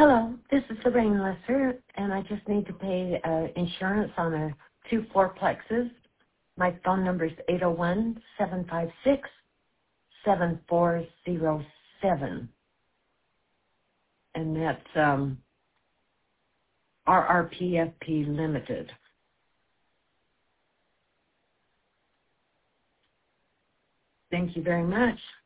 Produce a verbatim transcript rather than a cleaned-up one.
Hello, this is Lorraine Lesser, and I just need to pay uh, insurance on a two fourplexes. My phone number is eight oh one, seven five six, seven four zero seven, and that's um, R R P F P Limited. Thank you very much.